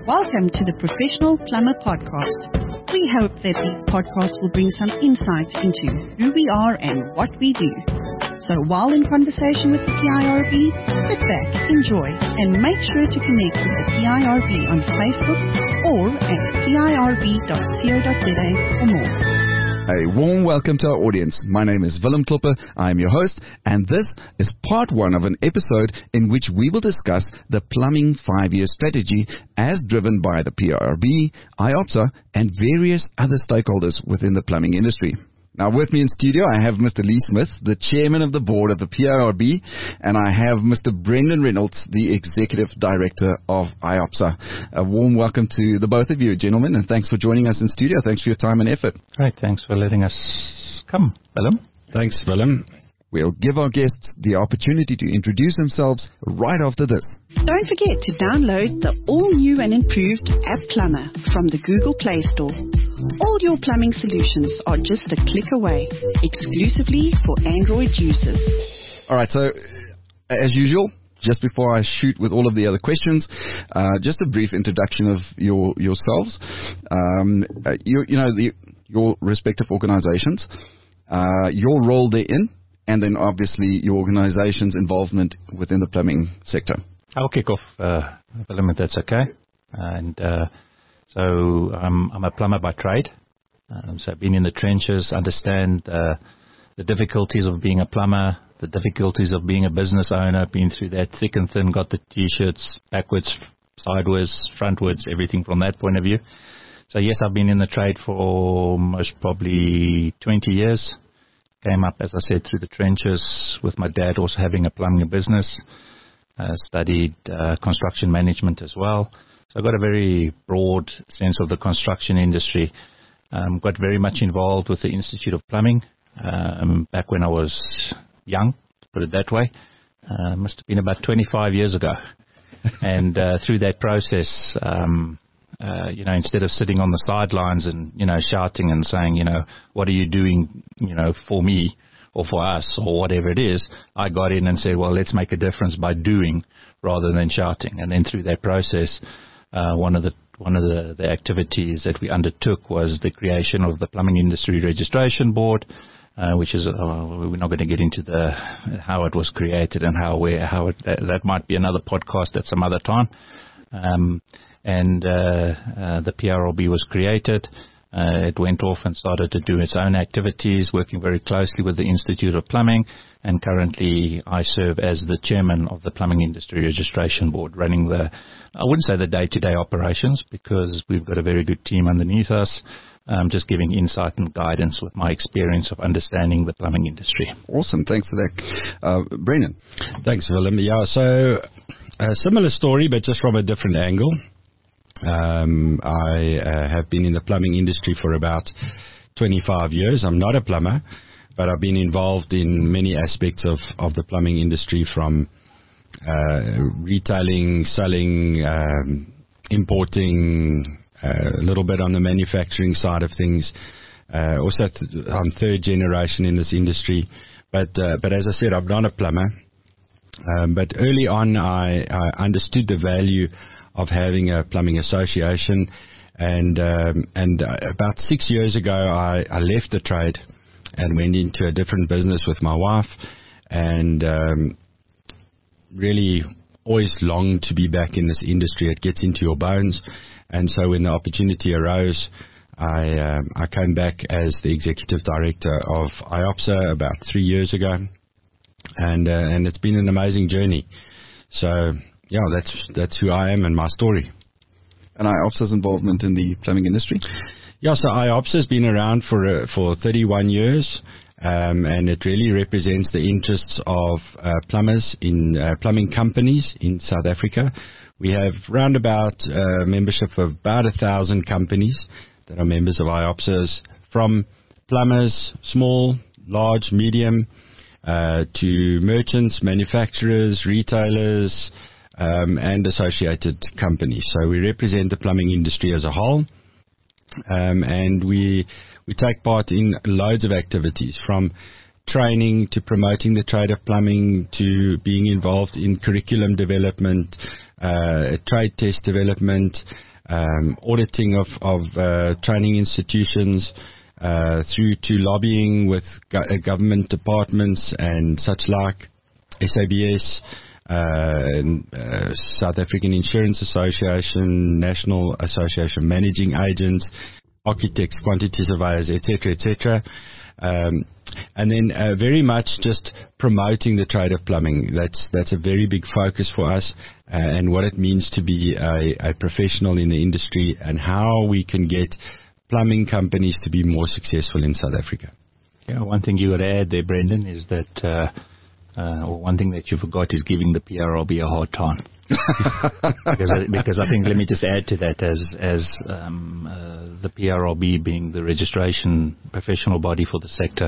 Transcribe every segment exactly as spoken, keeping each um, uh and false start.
Welcome to the Professional Plumber Podcast. We hope that these podcasts will bring some insight into who we are and what we do. So while in conversation with the P I R B, sit back, enjoy, and make sure to connect with the P I R B on Facebook or at P I R B dot co dot za for more. A warm welcome to our audience. My name is Willem Klopper. I am your host, and this is part one of an episode in which we will discuss the plumbing five-year strategy as driven by the P I R B, I O P S A, and various other stakeholders within the plumbing industry. Now, with me in studio, I have Mister Lee Smith, the chairman of the board of the P I R B, and I have Mister Brendan Reynolds, the executive director of I O P S A. A warm welcome to the both of you, gentlemen, and thanks for joining us in studio. Thanks for your time and effort. Great, thanks for letting us come, Willem. Thanks, Willem. We'll give our guests the opportunity to introduce themselves right after this. Don't forget to download the all-new and improved App Plumber from the Google Play Store. All your plumbing solutions are just a click away, exclusively for Android users. All right, so as usual, just before I shoot with all of the other questions, uh, just a brief introduction of your yourselves. Um, uh, you, you know, the, your respective organizations, uh, your role therein, and then obviously your organization's involvement within the plumbing sector. I'll kick off, uh, Willem, if that's okay. And uh, so um, I'm a plumber by trade. Um, so I've been in the trenches, understand uh, the difficulties of being a plumber, the difficulties of being a business owner, been through that thick and thin, got the T-shirts backwards, sideways, frontwards, everything from that point of view. So yes, I've been in the trade for most probably twenty years. Came up, as I said, through the trenches with my dad also having a plumbing business. Uh, studied uh, construction management as well. So I got a very broad sense of the construction industry. Um, got very much involved with the Institute of Plumbing um, back when I was young, to put it that way. Uh, must have been about twenty-five years ago. And uh, through that process, um, uh, you know, instead of sitting on the sidelines and, you know, shouting and saying, you know, what are you doing, you know, for me or for us or whatever it is, I got in and said, well, let's make a difference by doing rather than shouting. And then through that process, uh, one of the one of the, the activities that we undertook was the creation of the Plumbing Industry Registration Board, uh, which is, uh, we're not going to get into the how it was created and how where how it, that, that might be another podcast at some other time. Um, and uh, uh, the P I R B was created. Uh, it went off and started to do its own activities, working very closely with the Institute of Plumbing, and currently I serve as the chairman of the Plumbing Industry Registration Board, running the, I wouldn't say the day-to-day operations, because we've got a very good team underneath us, um, just giving insight and guidance with my experience of understanding the plumbing industry. Awesome, thanks for that. Uh, Brendan. Thanks, Willem. Yeah, so a similar story, but just from a different angle. Um, I uh, have been in the plumbing industry for about twenty-five years. I'm not a plumber, but I've been involved in many aspects of, of the plumbing industry, from uh, retailing, selling, um, importing, uh, a little bit on the manufacturing side of things. Uh, also, th- I'm third generation in this industry. But uh, but as I said, I'm not a plumber. Um, but early on, I, I understood the value of having a plumbing association, and um, and uh, about six years ago I, I left the trade and went into a different business with my wife, and um, really always longed to be back in this industry. It gets into your bones, and so when the opportunity arose, I um, I came back as the executive director of I O P S A about three years ago, and uh, and it's been an amazing journey. So yeah, that's that's who I am and my story. And I O P S A's involvement in the plumbing industry? Yeah, so I O P S A has been around for uh, for thirty-one years, um, and it really represents the interests of uh, plumbers in uh, plumbing companies in South Africa. We have round about uh, membership of about a thousand companies that are members of I O P S A's, from plumbers, small, large, medium, uh, to merchants, manufacturers, retailers, Um, and associated companies. So we represent the plumbing industry as a whole, um, and we we take part in loads of activities, from training to promoting the trade of plumbing to being involved in curriculum development, uh, trade test development, um, auditing of, of uh, training institutions, uh, through to lobbying with go- uh, government departments and such like, S A B S, uh, and, uh, South African Insurance Association, National Association of Managing Agents, architects, quantity surveyors, et cetera, et cetera. Um, and then uh, very much just promoting the trade of plumbing. That's that's a very big focus for us, uh, and what it means to be a, a professional in the industry, and how we can get plumbing companies to be more successful in South Africa. Yeah, one thing you would add there, Brendan, is that, uh, uh, or one thing that you forgot is giving the P R R B a hard time. because, I, because I think, let me just add to that, as as um, uh, the P R R B being the registration professional body for the sector,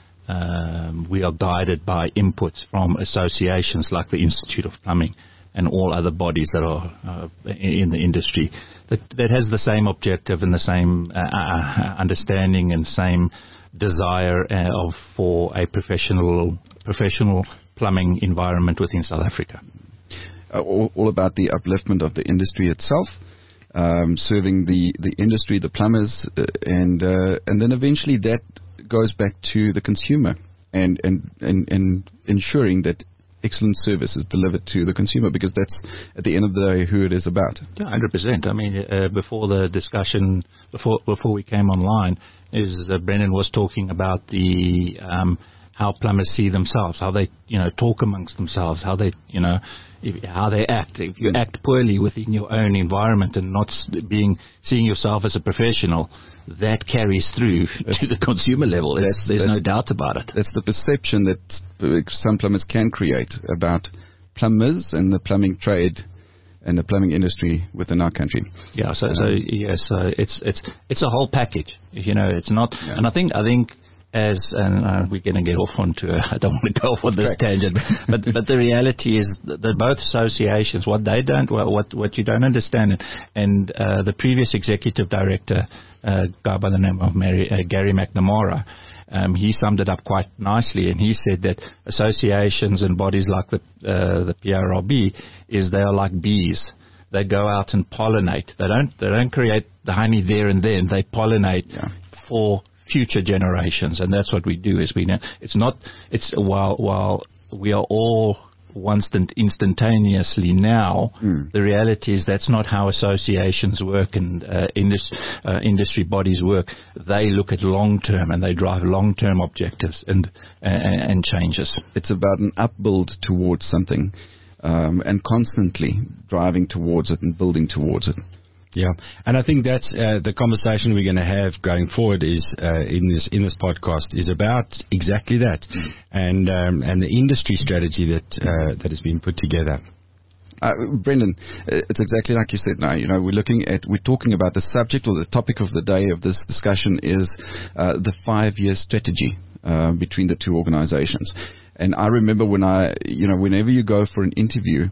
um, we are guided by inputs from associations like the Institute of Plumbing and all other bodies that are uh, in the industry that that has the same objective and the same uh, uh, understanding and same desire uh, of for a professional professional plumbing environment within South Africa. Uh, all, all about the upliftment of the industry itself, um, serving the, the industry, the plumbers, uh, and uh, and then eventually that goes back to the consumer and, and, and, and ensuring that excellent service is delivered to the consumer, because that's at the end of the day who it is about. Yeah, one hundred percent. I mean, uh, before the discussion, before before we came online, is uh, Brendan was talking about the um, how plumbers see themselves, how they, you know, talk amongst themselves, how they, you know, if, how they act. If you act poorly within your own environment and not being seeing yourself as a professional, that carries through that's, to the consumer level. It's, there's no doubt about it. That's the perception that some plumbers can create about plumbers and the plumbing trade and the plumbing industry within our country. Yeah. So, um, so yes, so it's it's it's a whole package. You know, it's not. Yeah. And I think I think. As and uh, we're going to get off onto a, I don't want to go off on this tangent, but but the reality is that both associations, what they don't, what what you don't understand, and uh, the previous executive director, uh, guy by the name of Mary, uh, Gary McNamara, um, he summed it up quite nicely, and he said that associations and bodies like the uh, the P R R B is they are like bees. They go out and pollinate. They don't they don't create the honey there and then. They pollinate yeah. for future generations, and that's what we do. Is we know it's not it's while while we are all once instantaneously now, mm. the reality is that's not how associations work and uh, industry, uh, industry bodies work. They look at long term and they drive long term objectives and, and and changes. It's about an upbuild towards something, um, and constantly driving towards it and building towards it. Yeah, and I think that's uh, the conversation we're going to have going forward is uh, in this in this podcast is about exactly that, mm. and um, and the industry strategy that uh, that has been put together. Uh, Brendan, it's exactly like you said. Now, you know, we're looking at we're talking about the subject or the topic of the day of this discussion is uh, the five-year strategy uh, between the two organizations. And I remember when I, you know, whenever you go for an interview.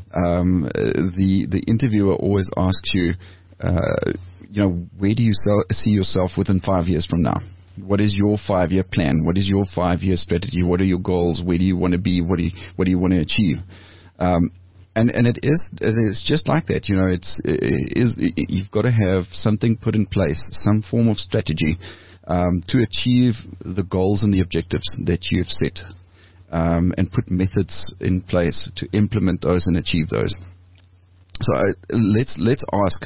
Um, the the interviewer always asks you, uh, you know, where do you sell, see yourself within five years from now? What is your five-year plan? What is your five-year strategy? What are your goals? Where do you want to be? What do you, what do you want to achieve? Um, and and it is it is just like that. You know, it's it is it, you've got to have something put in place, some form of strategy um, to achieve the goals and the objectives that you've set. Um, and put methods in place to implement those and achieve those. So uh, let's let's ask,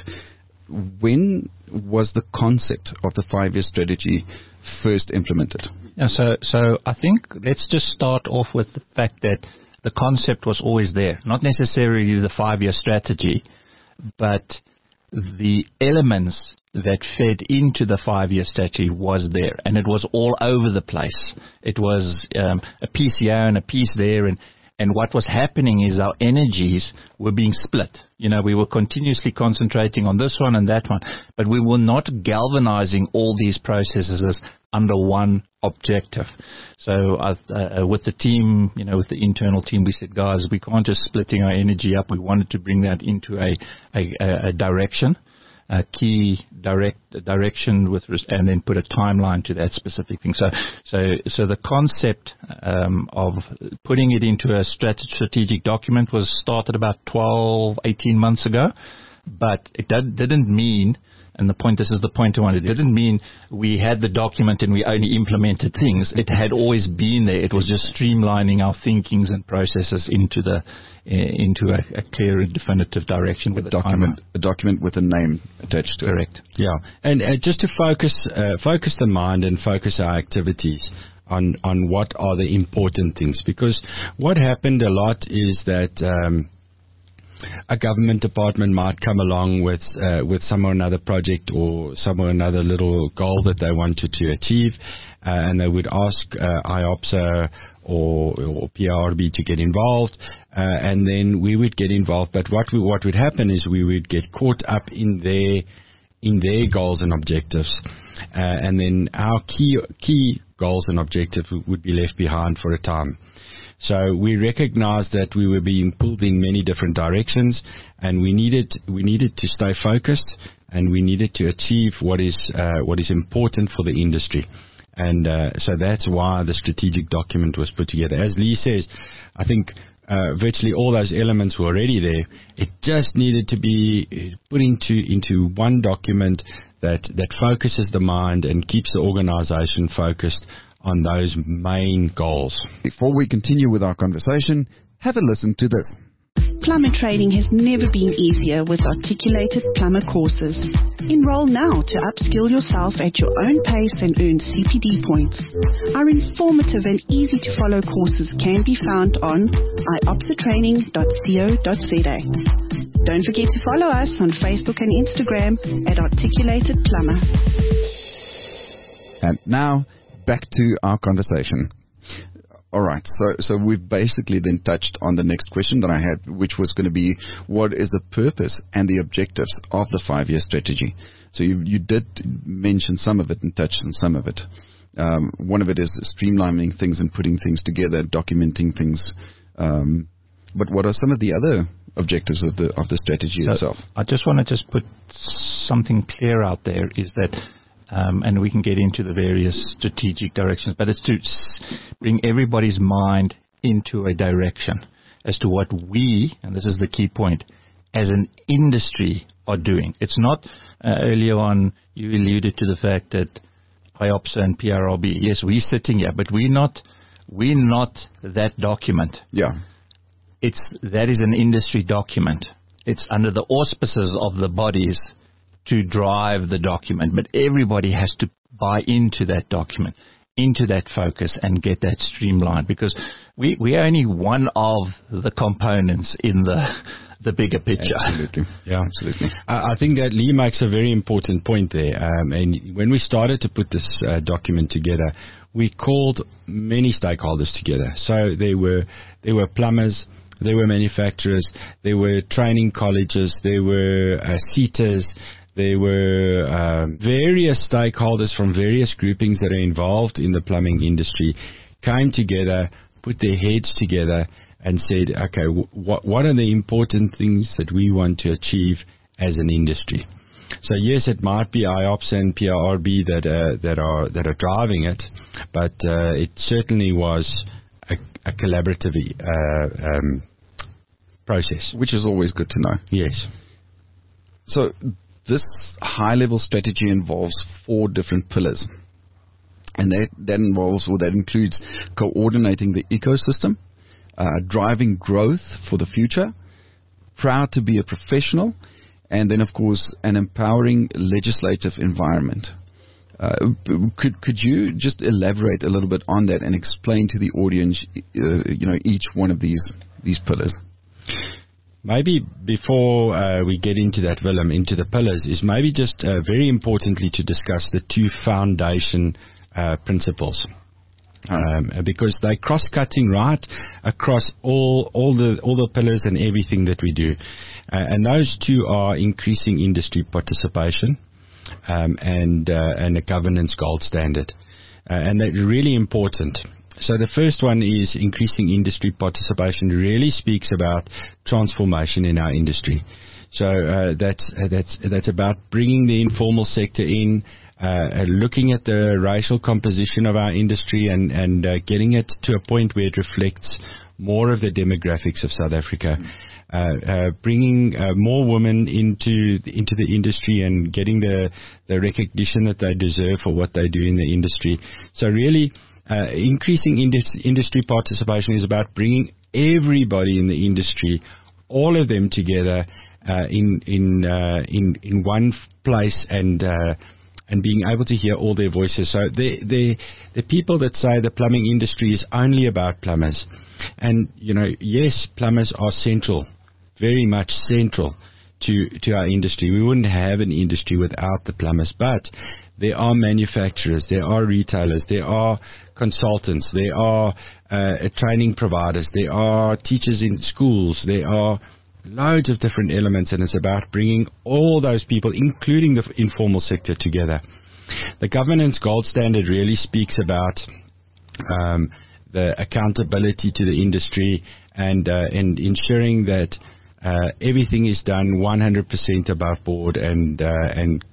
when was the concept of the five-year strategy first implemented? Yeah, so so I think let's just start off with the fact that the concept was always there, not necessarily the five-year strategy, but the elements that fed into the five-year strategy was there, and it was all over the place. It was um, a piece here and a piece there, and, and what was happening is our energies were being split. You know, we were continuously concentrating on this one and that one, but we were not galvanizing all these processes under one objective. So uh, uh, with the team, you know, with the internal team, we said, guys, we can't just splitting our energy up. We wanted to bring that into a, a, a direction. A key direct direction with, and then put a timeline to that specific thing. So, so, so the concept um, of putting it into a strategic document was started about twelve, eighteen months ago. but it did, didn't mean, and the point, this is the point I wanted, it yes. didn't mean we had the document and we only implemented things. It had always been there. It was just streamlining our thinkings and processes into the uh, into a, a clear and definitive direction with a document, a document with a name attached to Correct. it. Correct. Yeah, and uh, just to focus uh, focus the mind and focus our activities on on what are the important things, because what happened a lot is that um, a government department might come along with uh, with some or another project or some or another little goal that they wanted to achieve, uh, and they would ask uh, I O P S A or, or P R R B to get involved, uh, and then we would get involved. But what we, what would happen is we would get caught up in their in their goals and objectives, uh, and then our key key goals and objectives would be left behind for a time. So we recognized that we were being pulled in many different directions, and we needed we needed to stay focused, and we needed to achieve what is uh, what is important for the industry. And uh, so that's why the strategic document was put together. As Lee says, I think uh, virtually all those elements were already there. It just needed to be put into into one document that that focuses the mind and keeps the organization focused on those main goals. Before we continue with our conversation, have a listen to this. Plumber training has never been easier with articulated plumber courses. Enroll now to upskill yourself at your own pace and earn C P D points. Our informative and easy to follow courses can be found on i o p s a training dot co dot z a. Don't forget to follow us on Facebook and Instagram at Articulated Plumber. And now, back to our conversation. All right, so so we've basically then touched on the next question that I had, which was going to be, what is the purpose and the objectives of the five-year strategy? So you you did mention some of it and touch on some of it. Um, one of it is streamlining things and putting things together, documenting things. Um, but what are some of the other objectives of the of the strategy so itself? I just want to just put something clear out there, is that Um, and we can get into the various strategic directions, but it's to s- bring everybody's mind into a direction as to what we, and this is the key point, as an industry are doing. It's not, uh, earlier on, you alluded to the fact that I O P S A and P R R B, yes, we're sitting here, but we're not, we're not that document. Yeah. It's, that is an industry document. It's under the auspices of the bodies to drive the document, but everybody has to buy into that document, into that focus, and get that streamlined, because we we are only one of the components in the the bigger picture. Absolutely, yeah, absolutely. I, I think that Lee makes a very important point there. Um, and when we started to put this uh, document together, we called many stakeholders together. So there were there were plumbers, there were manufacturers, there were training colleges, there were uh, seaters. There were um, various stakeholders from various groupings that are involved in the plumbing industry came together, put their heads together, and said, okay, w- what what are the important things that we want to achieve as an industry? So yes, it might be I O P S A and P R R B that uh, that are that are driving it, but uh, it certainly was a, a collaborative uh, um, process, which is always good to know. Yes. So this high-level strategy involves four different pillars, and that, that involves, or that includes coordinating the ecosystem, uh, driving growth for the future, proud to be a professional, and then, of course, an empowering legislative environment. Uh, could could you just elaborate a little bit on that and explain to the audience, uh, you know, each one of these these pillars? Maybe before uh, we get into that, Willem, into the pillars, is maybe just uh, very importantly to discuss the two foundation uh, principles. Um, because they're cross-cutting right across all all the all the pillars and everything that we do. Uh, and those two are increasing industry participation um, and uh, and a governance gold standard. Uh, and they're really important. So the first one is increasing industry participation. Really speaks about transformation in our industry. So uh, that's uh, that's that's about bringing the informal sector in, uh, looking at the racial composition of our industry, and and uh, getting it to a point where it reflects more of the demographics of South Africa. Uh, uh, bringing uh, more women into the, into the industry and getting the the recognition that they deserve for what they do in the industry. So really. Uh, increasing indus- industry participation is about bringing everybody in the industry, all of them together uh, in in uh, in in one f- place, and uh, and being able to hear all their voices. So the the the people that say the plumbing industry is only about plumbers, and you know, yes, plumbers are central, very much central to to our industry. We wouldn't have an industry without the plumbers, but there are manufacturers, there are retailers, there are consultants, there are uh, training providers, there are teachers in schools, there are loads of different elements, and it's about bringing all those people, including the informal sector, together. The governance gold standard really speaks about um, the accountability to the industry, and uh, and ensuring that uh, everything is done one hundred percent above board, and uh, and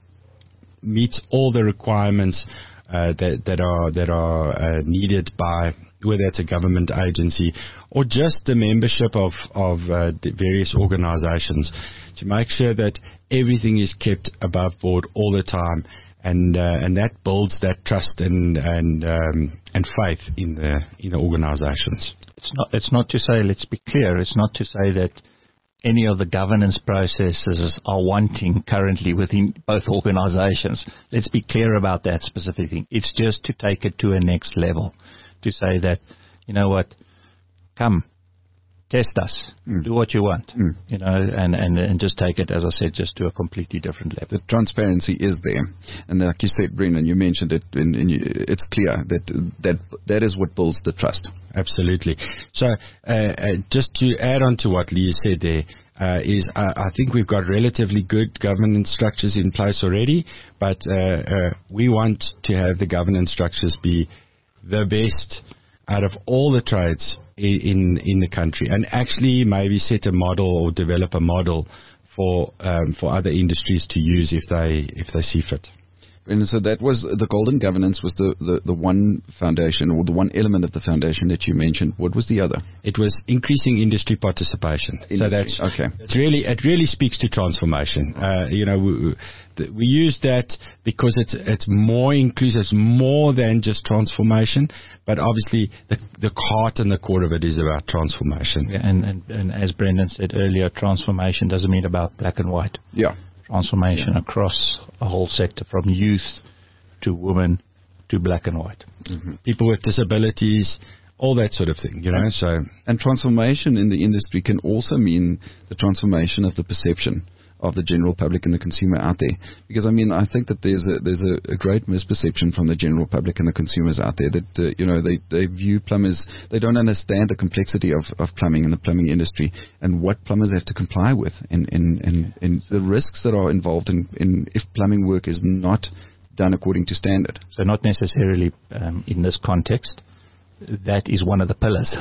meets all the requirements uh, that that are that are uh, needed by, whether it's a government agency or just the membership of of uh, the various organisations, to make sure that everything is kept above board all the time, and uh, and that builds that trust and and um, and faith in the in the organisations. It's not it's not to say, let's be clear, it's not to say that any of the governance processes are wanting currently within both organizations. Let's be clear about that specific thing. It's just to take it to a next level, to say that, you know what, come, test us, mm. do what you want, mm. you know, and, and, and just take it, as I said, just to a completely different level. The transparency is there. And like you said, Brendan, you mentioned it, and, and you, it's clear that, that that is what builds the trust. Absolutely. So uh, uh, just to add on to what Leah said there, uh, is uh, I think we've got relatively good governance structures in place already, but uh, uh, we want to have the governance structures be the best out of all the trades in in the country, and actually maybe set a model or develop a model for um, for other industries to use if they if they see fit. And so that was the golden governance was the, the, the one foundation, or the one element of the foundation that you mentioned. What was the other? It was increasing industry participation. Industry. So that's okay. It's really it really speaks to transformation. Uh, you know, we, we use that because it's it's more inclusive, it's more than just transformation. But obviously, the the heart and the core of it is about transformation. Yeah, and, and and as Brendan said earlier, transformation doesn't mean about black and white. Yeah. Transformation yeah. across a whole sector, from youth to women to black and white. Mm-hmm. People with disabilities, all that sort of thing, you know. And, so, and transformation in the industry can also mean the transformation of the perception of the general public and the consumer out there. Because, I mean, I think that there's a there's a, a great misperception from the general public and the consumers out there that, uh, you know, they, they view plumbers, they don't understand the complexity of, of plumbing and the plumbing industry and what plumbers have to comply with, and, and, and, and the risks that are involved in, in if plumbing work is not done according to standard. So not necessarily um, in this context. That is one of the pillars.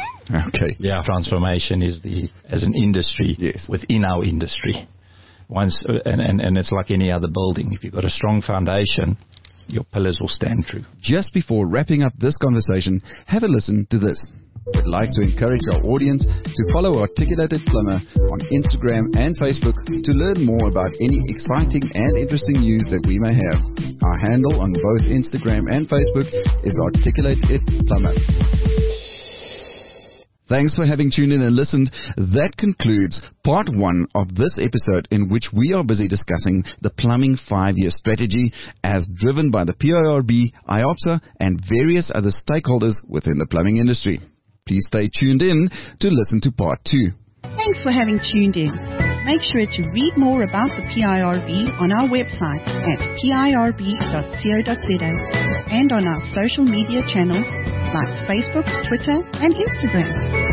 Okay. Yeah. Transformation is the, as an industry, yes. within our industry. Once uh, and, and, and it's like any other building. If you've got a strong foundation, your pillars will stand true. Just before wrapping up this conversation, have a listen to this. We'd like to encourage our audience to follow Articulated Plumber on Instagram and Facebook to learn more about any exciting and interesting news that we may have. Our handle on both Instagram and Facebook is Articulated Plumber. Thanks for having tuned in and listened. That concludes part one of this episode, in which we are busy discussing the plumbing five-year strategy as driven by the P I R B, I O P S A, and various other stakeholders within the plumbing industry. Please stay tuned in to listen to part two. Thanks for having tuned in. Make sure to read more about the P I R B on our website at p i r b dot co dot z a and on our social media channels like Facebook, Twitter, and Instagram.